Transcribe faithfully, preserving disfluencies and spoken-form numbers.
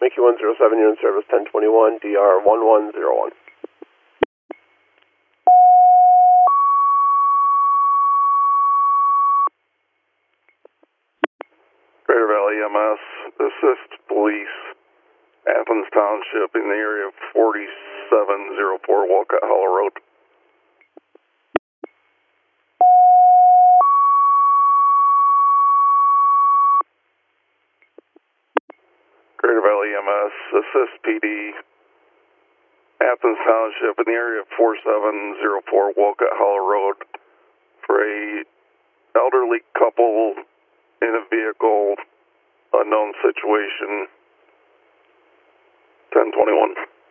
Mickey one zero seven, you're in service ten twenty-one, D R one one zero one. Greater Valley E M S, assist police, Athens Township in the area of forty-seven oh four Walcott Hollow Road. Greater Valley E M S, assist P D, Athens Township in the area of forty-seven oh four Walcott Hollow Road for a elderly couple in a vehicle, unknown situation, ten twenty-one.